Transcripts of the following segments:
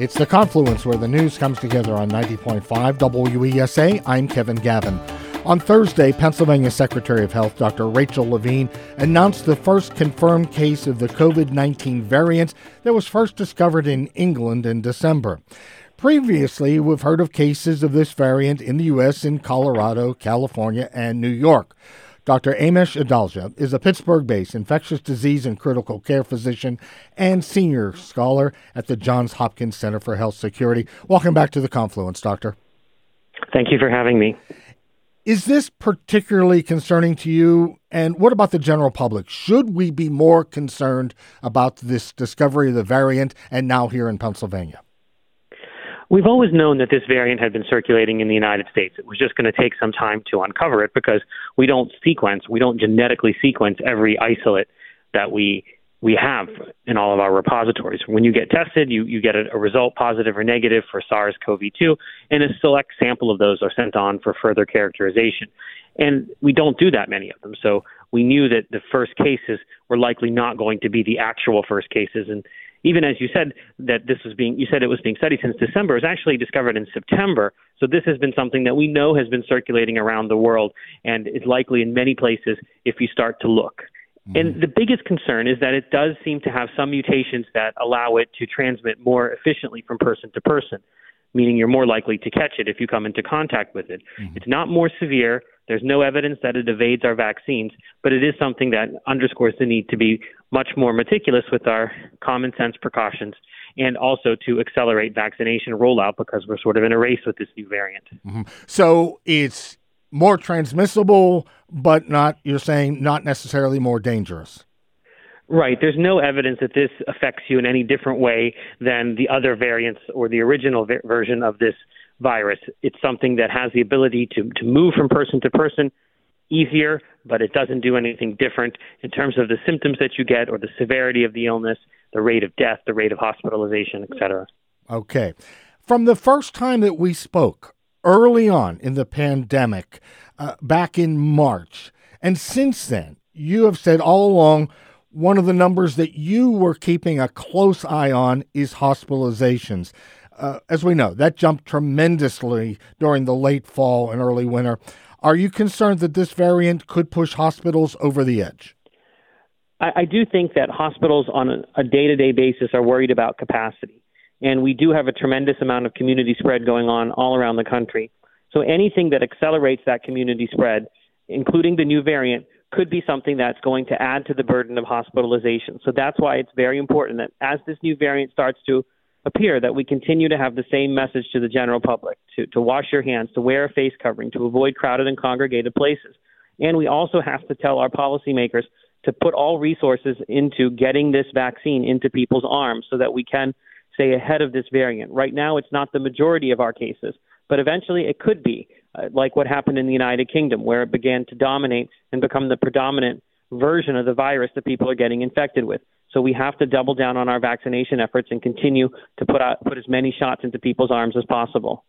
It's The Confluence, where the news comes together on 90.5 WESA. I'm Kevin Gavin. On Thursday, Pennsylvania Secretary of Health Dr. Rachel Levine announced the first confirmed case of the COVID-19 variant that was first discovered in England in December. Previously, we've heard of cases of this variant in the U.S. in Colorado, California, and New York. Dr. Amesh Adalja is a Pittsburgh-based infectious disease and critical care physician and senior scholar at the Johns Hopkins Center for Health Security. Welcome back to The Confluence, Doctor. Thank you for having me. Is this particularly concerning to you? And what about the general public? Should we be more concerned about this discovery of the variant and now here in Pennsylvania? We've always known that this variant had been circulating in the United States. It was just going to take some time to uncover it because we don't genetically sequence every isolate that we have in all of our repositories. When you get tested, you get a result, positive or negative, for SARS-CoV-2, and a select sample of those are sent on for further characterization. And we don't do that many of them. So we knew that the first cases were likely not going to be the actual first cases. And even as you said that you said it was being studied since December, it was actually discovered in September. So this has been something that we know has been circulating around the world and is likely in many places if you start to look. And the biggest concern is that it does seem to have some mutations that allow it to transmit more efficiently from person to person, meaning you're more likely to catch it if you come into contact with it. It's not more severe. There's no evidence that it evades our vaccines, but it is something that underscores the need to be much more meticulous with our common sense precautions and also to accelerate vaccination rollout because we're sort of in a race with this new variant. So it's more transmissible, but you're saying not necessarily more dangerous. Right. There's no evidence that this affects you in any different way than the other variants or the original version of this virus. It's something that has the ability to move from person to person easier, but it doesn't do anything different in terms of the symptoms that you get or the severity of the illness, the rate of death, the rate of hospitalization, et cetera. Okay. From the first time that we spoke early on in the pandemic, back in March, and since then, you have said all along one of the numbers that you were keeping a close eye on is hospitalizations. As we know, that jumped tremendously during the late fall and early winter. Are you concerned that this variant could push hospitals over the edge? I do think that hospitals on a day-to-day basis are worried about capacity. And we do have a tremendous amount of community spread going on all around the country. So anything that accelerates that community spread, including the new variant, could be something that's going to add to the burden of hospitalization. So that's why it's very important that as this new variant starts to appear, that we continue to have the same message to the general public, to wash your hands, to wear a face covering, to avoid crowded and congregated places. And we also have to tell our policymakers to put all resources into getting this vaccine into people's arms so that we can stay ahead of this variant. Right now, it's not the majority of our cases, but eventually it could be, like what happened in the United Kingdom, where it began to dominate and become the predominant version of the virus that people are getting infected with. So we have to double down on our vaccination efforts and continue to put as many shots into people's arms as possible.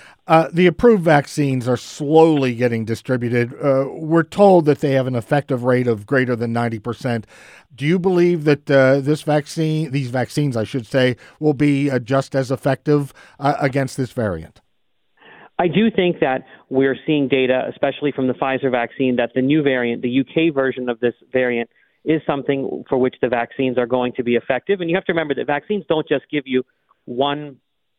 The approved vaccines are slowly getting distributed. We're told that they have an effective rate of greater than 90%. Do you believe that these vaccines, I should say, will be just as effective against this variant? I do think that we're seeing data, especially from the Pfizer vaccine, that the new variant, the UK version of this variant, is something for which the vaccines are going to be effective. And you have to remember that vaccines don't just give you one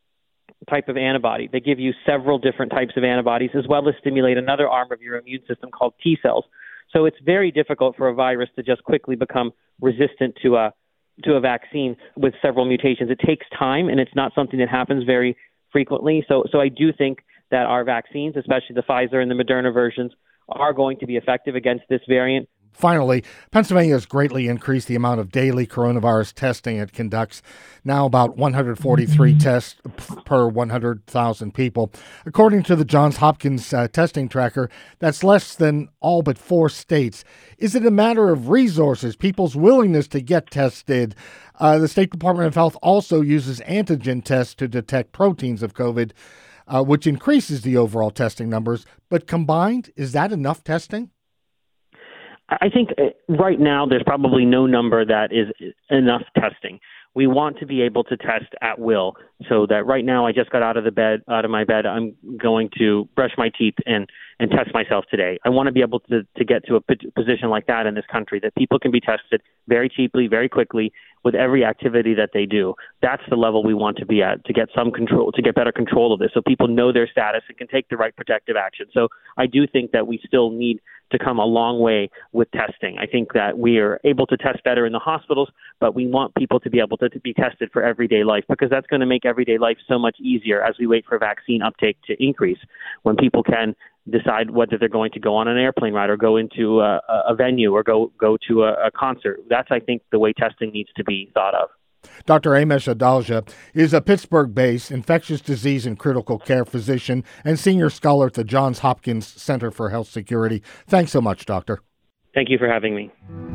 type of antibody. They give you several different types of antibodies, as well as stimulate another arm of your immune system called T cells. So it's very difficult for a virus to just quickly become resistant to a vaccine with several mutations. It takes time, and it's not something that happens very frequently. So I do think that our vaccines, especially the Pfizer and the Moderna versions, are going to be effective against this variant. Finally, Pennsylvania has greatly increased the amount of daily coronavirus testing it conducts, now about 143 tests per 100,000 people. According to the Johns Hopkins testing tracker, that's less than all but 4 states. Is it a matter of resources, people's willingness to get tested? The State Department of Health also uses antigen tests to detect proteins of COVID, which increases the overall testing numbers. But combined, is that enough testing? I think right now there's probably no number that is enough testing. we want to be able to test at will, so that right now I just got out of my bed. I'm going to brush my teeth and test myself today. I want to be able to get to a position like that in this country, that people can be tested very cheaply, very quickly, with every activity that they do. That's the level we want to be at, to get some control, to get better control of this, so people know their status and can take the right protective action. So I do think that we still need to come a long way with testing. I think that we are able to test better in the hospitals, but we want people to be able to be tested for everyday life, because that's going to make everyday life so much easier as we wait for vaccine uptake to increase, when people can decide whether they're going to go on an airplane ride or go into a venue or go to a concert. That's, I think, the way testing needs to be thought of. Dr. Amesh Adalja is a Pittsburgh-based infectious disease and critical care physician and senior scholar at the Johns Hopkins Center for Health Security. Thanks so much, Doctor. Thank you for having me.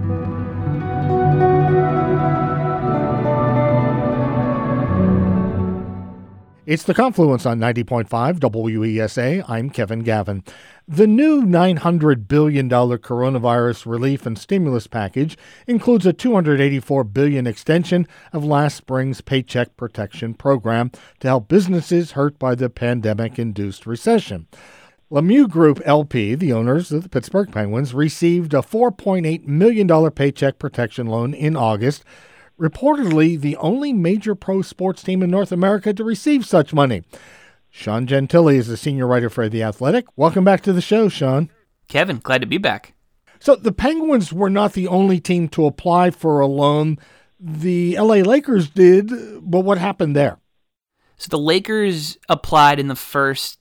It's The Confluence on 90.5 WESA. I'm Kevin Gavin. The new $900 billion coronavirus relief and stimulus package includes a $284 billion extension of last spring's Paycheck Protection Program to help businesses hurt by the pandemic-induced recession. Lemieux Group LP, the owners of the Pittsburgh Penguins, received a $4.8 million paycheck protection loan in August, reportedly the only major pro sports team in North America to receive such money. Sean Gentile is a senior writer for The Athletic. Welcome back to the show, Sean. Kevin, glad to be back. So the Penguins were not the only team to apply for a loan. The LA Lakers did, but what happened there? So the Lakers applied in the first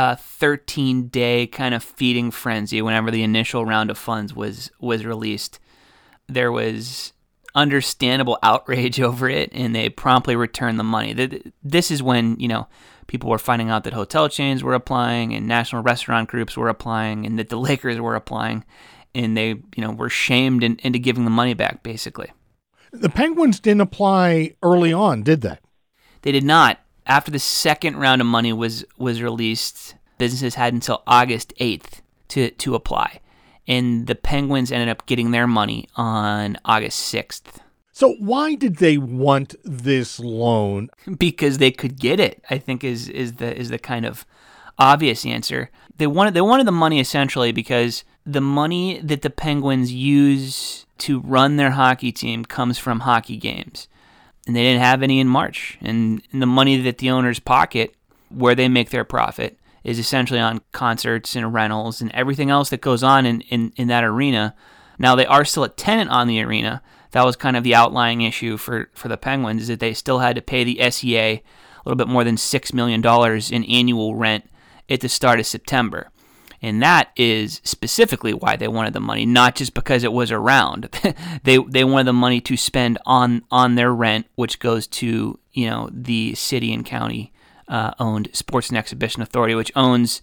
13-day kind of feeding frenzy whenever the initial round of funds was released. There was understandable outrage over it, and they promptly returned the money. This is when, people were finding out that hotel chains were applying and national restaurant groups were applying and that the Lakers were applying, and they, were shamed into giving the money back, basically. The Penguins didn't apply early on, did they? They did not. After the second round of money was released, businesses had until August 8th to apply. And the Penguins ended up getting their money on August 6th. So why did they want this loan? Because they could get it, I think is the kind of obvious answer. They wanted the money essentially because the money that the Penguins use to run their hockey team comes from hockey games. And they didn't have any in March. And the money that the owners pocket, where they make their profit, is essentially on concerts and rentals and everything else that goes on in that arena. Now, they are still a tenant on the arena. That was kind of the outlying issue for the Penguins, is that they still had to pay the SEA a little bit more than $6 million in annual rent at the start of September. And that is specifically why they wanted the money, not just because it was around. They wanted the money to spend on their rent, which goes to, the city and county owned Sports and Exhibition Authority, which owns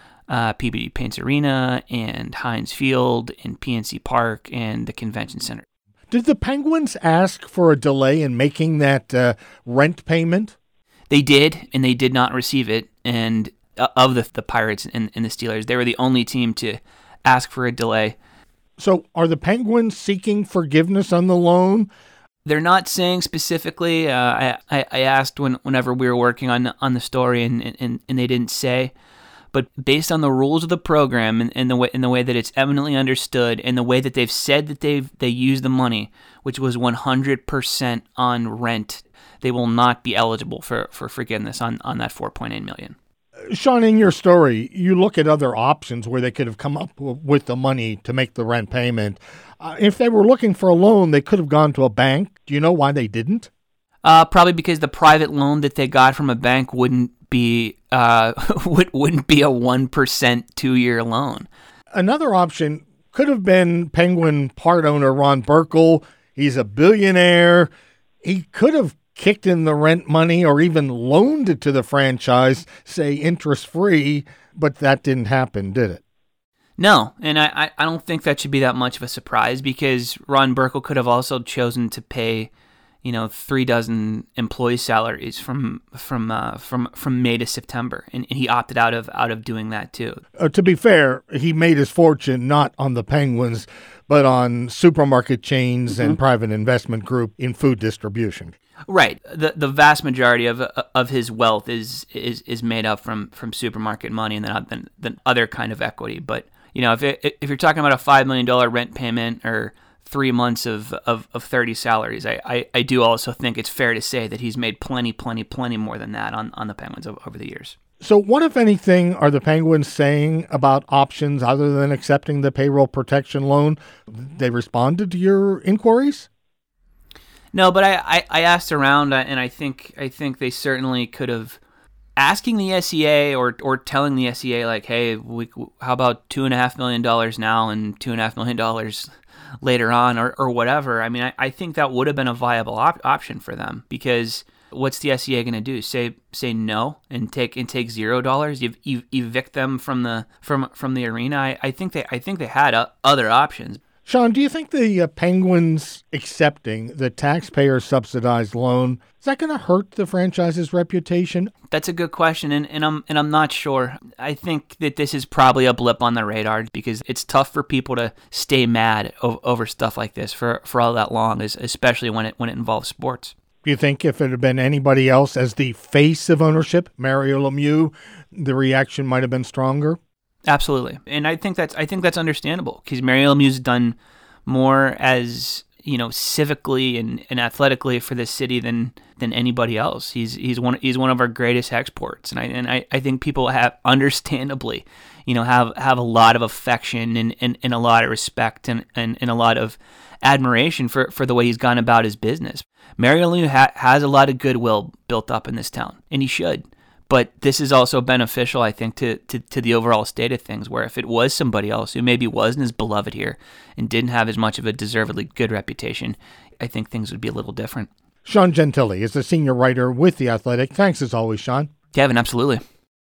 PPG Paints Arena and Heinz Field and PNC Park and the Convention Center. Did the Penguins ask for a delay in making that rent payment? They did, and they did not receive it. And of the Pirates and the Steelers, they were the only team to ask for a delay. So are the Penguins seeking forgiveness on the loan? They're not saying specifically. I asked whenever we were working on the story, and they didn't say. But based on the rules of the program and the way that it's eminently understood, and the way that they've said that they use the money, which was 100% on rent, they will not be eligible for forgiveness on that $4.8 million. Sean, in your story, you look at other options where they could have come up with the money to make the rent payment. If they were looking for a loan, they could have gone to a bank. Do you know why they didn't? Probably because the private loan that they got from a bank wouldn't be wouldn't be a 1% 2-year loan. Another option could have been Penguin part owner Ron Burkle. He's a billionaire. He could have kicked in the rent money or even loaned it to the franchise, say interest-free, but that didn't happen, did it? No, and I don't think that should be that much of a surprise, because Ron Burkle could have also chosen to pay, 3 dozen employee salaries from May to September, and he opted out of doing that too. To be fair, he made his fortune not on the Penguins, but on supermarket chains and private investment group in food distribution. Right. The vast majority of his wealth is made up from supermarket money and then other kind of equity. But if you're talking about a $5 million rent payment or 3 months of 30 salaries, I do also think it's fair to say that he's made plenty more than that on the Penguins over the years. So what, if anything, are the Penguins saying about options other than accepting the payroll protection loan? They responded to your inquiries? No, but I asked around, and I think they certainly could have. Asking the SEA or telling the SEA, like, hey, how about $2.5 million now and $2.5 million later on, or whatever. I mean, I think that would have been a viable option for them, because what's the SEA going to do? Say no and take $0? You evict them from the arena. I think they had other options. Sean, do you think the Penguins accepting the taxpayer-subsidized loan, is that going to hurt the franchise's reputation? That's a good question, and I'm not sure. I think that this is probably a blip on the radar, because it's tough for people to stay mad over stuff like this for all that long, especially when it involves sports. Do you think if it had been anybody else as the face of ownership, Mario Lemieux, the reaction might have been stronger? Absolutely. And I think that's understandable, because Mario Lemieux's done more as, civically and athletically for this city than anybody else. He's one of our greatest exports. And I think people have understandably, have a lot of affection and a lot of respect and a lot of admiration for the way he's gone about his business. Mario Lemieux has a lot of goodwill built up in this town, and he should. But this is also beneficial, I think, to the overall state of things, where if it was somebody else who maybe wasn't as beloved here and didn't have as much of a deservedly good reputation, I think things would be a little different. Sean Gentile is the senior writer with The Athletic. Thanks as always, Sean. Kevin, absolutely.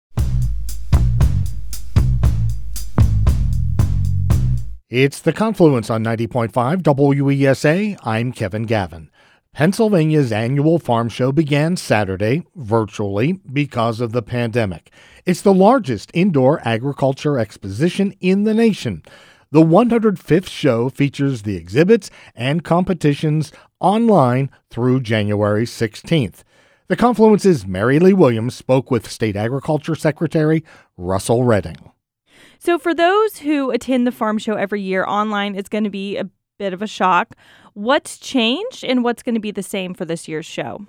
It's The Confluence on 90.5 WESA. I'm Kevin Gavin. Pennsylvania's annual farm show began Saturday, virtually, because of the pandemic. It's the largest indoor agriculture exposition in the nation. The 105th show features the exhibits and competitions online through January 16th. The Confluence's Mary Lee Williams spoke with State Agriculture Secretary Russell Redding. So for those who attend the farm show every year, online is going to be a bit of a shock. What's changed and what's going to be the same for this year's show?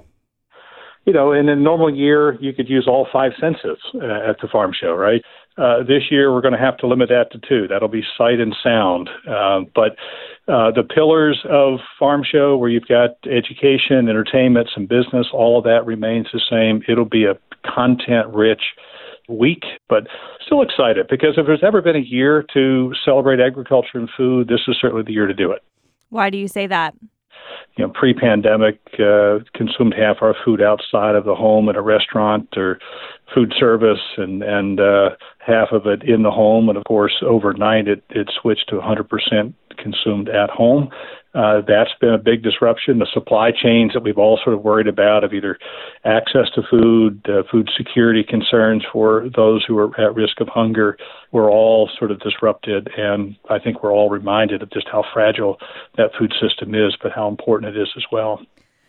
In a normal year, you could use all 5 senses at the farm show, right? This year, we're going to have to limit that to 2. That'll be sight and sound. But the pillars of farm show, where you've got education, entertainment, some business, all of that remains the same. It'll be a content-rich week, but still excited, because if there's ever been a year to celebrate agriculture and food, this is certainly the year to do it. Why do you say that? Pre-pandemic, consumed half our food outside of the home at a restaurant or food service, and half of it in the home. And of course, overnight, it switched to 100% consumed at home. That's been a big disruption. The supply chains that we've all sort of worried about, of either access to food, food security concerns for those who are at risk of hunger, were all sort of disrupted. And I think we're all reminded of just how fragile that food system is, but how important it is as well.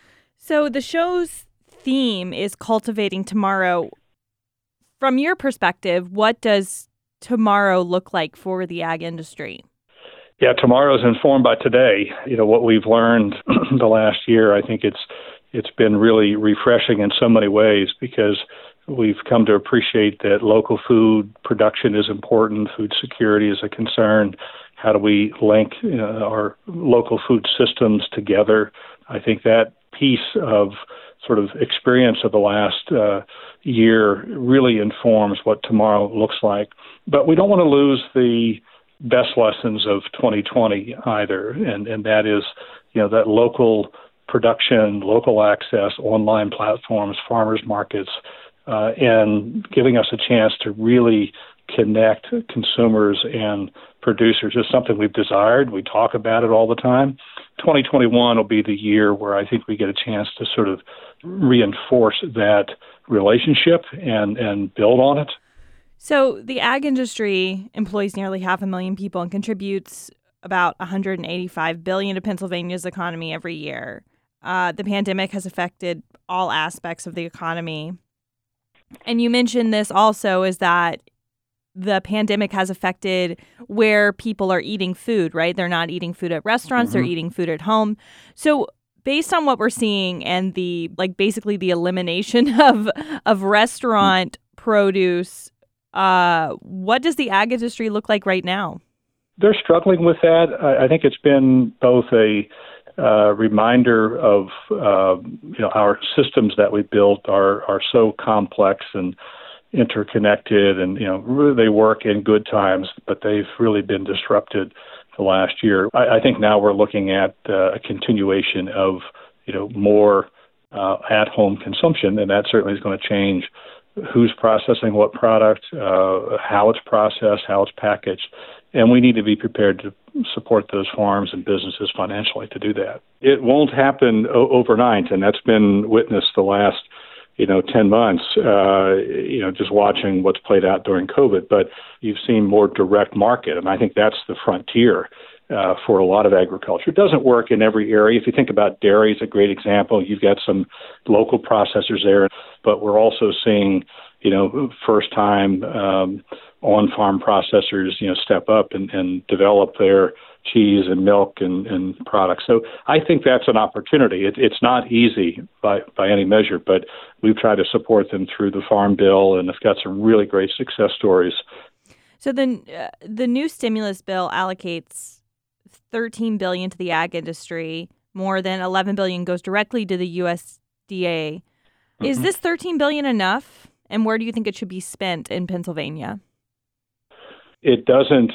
So the show's theme is Cultivating Tomorrow. From your perspective, what does tomorrow look like for the ag industry? Yeah, tomorrow is informed by today. What we've learned the last year, I think it's been really refreshing in so many ways, because we've come to appreciate that local food production is important. Food security is a concern. How do we link our local food systems together? I think that piece of sort of experience of the last year really informs what tomorrow looks like. But we don't want to lose the best lessons of 2020 either, and that is, that local production, local access, online platforms, farmers markets, and giving us a chance to really connect consumers and producers is something we've desired. We talk about it all the time. 2021 will be the year where I think we get a chance to sort of reinforce that relationship and build on it. So the ag industry employs nearly 500,000 people and contributes about $185 billion to Pennsylvania's economy every year. The pandemic has affected all aspects of the economy. And you mentioned this also, is that the pandemic has affected where people are eating food, right? They're not eating food at restaurants, they're eating food at home. So based on what we're seeing and basically the elimination of restaurant produce, what does the ag industry look like right now? They're struggling with that. I think it's been both a reminder of our systems that we built are so complex and interconnected, and they work in good times, but they've really been disrupted the last year. I think now we're looking at a continuation of more at-home consumption, and that certainly is going to change who's processing what product, how it's processed, how it's packaged. And we need to be prepared to support those farms and businesses financially to do that. It won't happen overnight, and that's been witnessed the last 10 months, just watching what's played out during COVID. But you've seen more direct market, and I think that's the frontier for a lot of agriculture. It doesn't work in every area. If you think about dairy, it's a great example. You've got some local processors there, but we're also seeing, first-time on-farm processors, step up and develop their cheese and milk and products. So I think that's an opportunity. It's not easy by any measure, but we've tried to support them through the Farm Bill, and it's got some really great success stories. So the new stimulus bill allocates $13 billion to the ag industry. More than $11 billion goes directly to the USDA. Is this $13 billion enough? And where do you think it should be spent in Pennsylvania? It doesn't,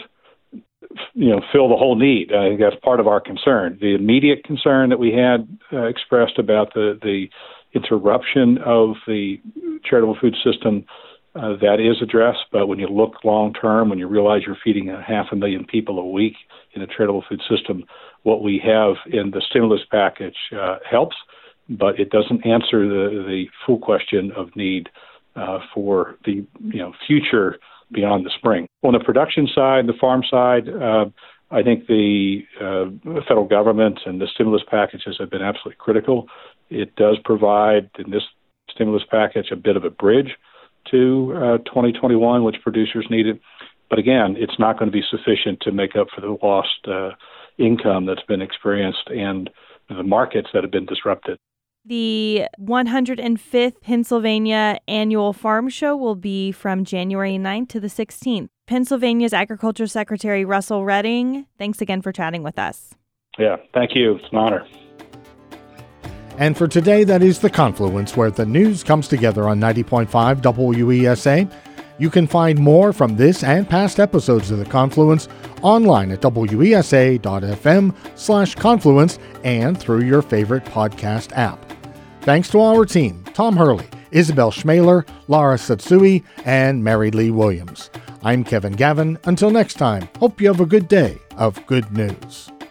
fill the whole need. I think that's part of our concern. The immediate concern that we had expressed about the interruption of the charitable food system, that is addressed. But when you look long term, when you realize you're feeding 500,000 people a week in a charitable food system, what we have in the stimulus package helps, but it doesn't answer the full question of need for the future beyond the spring. On the production side, the farm side, I think the federal government and the stimulus packages have been absolutely critical. It does provide, in this stimulus package, a bit of a bridge to 2021, which producers needed. But again, it's not going to be sufficient to make up for the lost income that's been experienced and the markets that have been disrupted. The 105th Pennsylvania Annual Farm Show will be from January 9th to the 16th. Pennsylvania's Agriculture Secretary Russell Redding, thanks again for chatting with us. Yeah, thank you. It's an honor. And for today, that is The Confluence, where the news comes together on 90.5 WESA. You can find more from this and past episodes of The Confluence online at wesa.fm/confluence and through your favorite podcast app. Thanks to our team, Tom Hurley, Isabel Schmaler, Lara Satsui, and Mary Lee Williams. I'm Kevin Gavin. Until next time, hope you have a good day of good news.